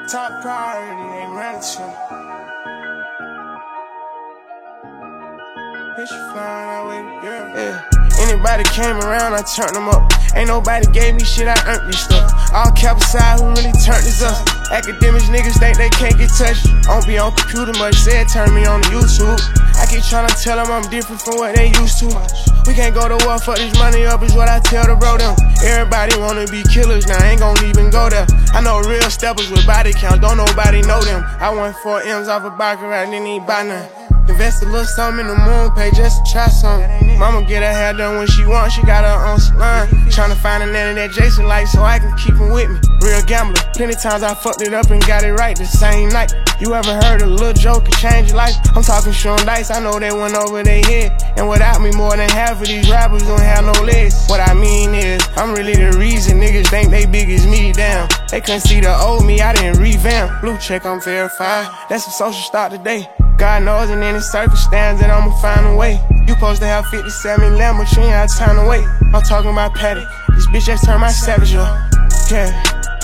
Top priority, they run to me. Bitch, you flying out with a girl. Yeah. Anybody came around, I turned them up. Ain't nobody gave me shit, I earned this stuff. All cap aside, who really turned this up? Academics niggas think they can't get touched. I don't be on computer much, said turn me on to YouTube. I keep tryna tell them I'm different from what they used to. We can't go to war, fuck this money up is what I tell the bro them. Everybody wanna be killers, now I ain't gon' even go there. I know real steppers with body counts, don't nobody know them. I won 4 M's off a baccarat, didn't even buy none. Invest a little something in the moon page just to try something. Mama get her hair done when she wants, she got her own salon. Tryna find a nanny that Jason likes so I can keep him with me. Real gambler, plenty times I fucked it up and got it right the same night. You ever heard a little joke could change your life? I'm talking showing dice, I know they went over their head. And without me, more than half of these rappers don't have no legs. What I mean is, I'm really the reason niggas think they big as me, damn. They couldn't see the old me, I didn't revamp. Blue check, I'm verified, that's a social start today. God knows in any circumstance that I'ma find a way. You supposed to have 57 lamb, but you ain't had time to wait. I'm talking about Patty, this bitch just turned my savage up. Yeah,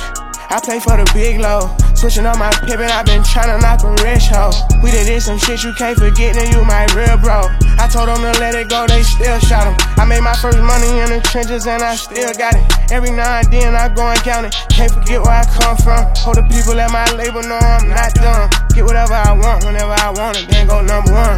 I play for the big low, switching up my pippin', I been tryna knock a rich hoe. We done did some shit you can't forget, then you my real bro. I told them to let it go, they still shot him. I made my first money in the trenches and I still got it. Every now and then I go and count it, can't forget where I come from. Hope the people at my label know I'm not dumb. Get whatever I want, whenever I want it, then go number one.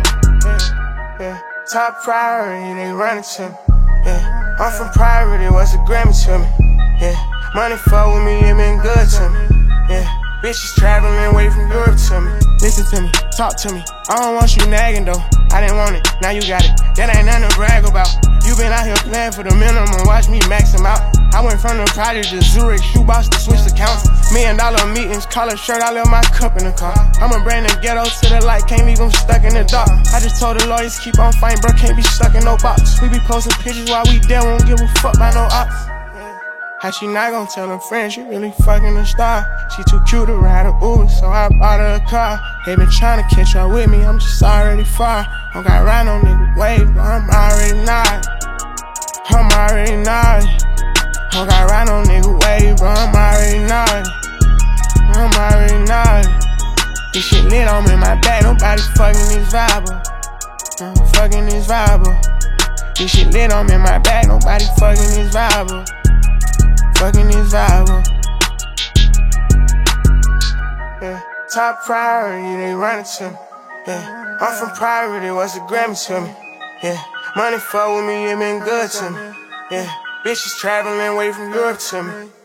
Yeah. Top priority, they run it to me. Yeah. I'm from priority, what's a Grammy to me? Yeah. Money fuck with me, it been good to me. Yeah. Bitches traveling away from Europe to me. Listen to me, talk to me. I don't want you nagging though. I didn't want it, now you got it. That ain't nothing to brag about. You been out here playing for the minimum, watch me max them out. I went from the project to Zurich, shoebox to switch accounts. $1 million meetings, collar shirt, I left my cup in the car. I'ma bring the ghetto to the light, can't leave them stuck in the dark. I just told the lawyers keep on fighting, bro, can't be stuck in no box. We be posting pictures while we dead, won't give a fuck by no ops. How she not gon' tell her friends she really fucking a star? She too cute to ride a Uber, so I bought her a car. They been tryna catch up with me, I'm just already far. Don't got right on nigga wave, but I'm already not. I'm already not. Don't got right on nigga wave, but I'm already not. I'm already not. This shit lit on me in my back, nobody fucking this vibe. I'm fucking this vibe. This shit lit on me in my back, nobody fucking this vibe. Fucking this vibe. Yeah. Top priority, they run it to me. Yeah. I'm from priority, what's a Grammy to me? Yeah. Money fuck with me, it been good to me. Yeah. Bitches traveling away from Europe to me.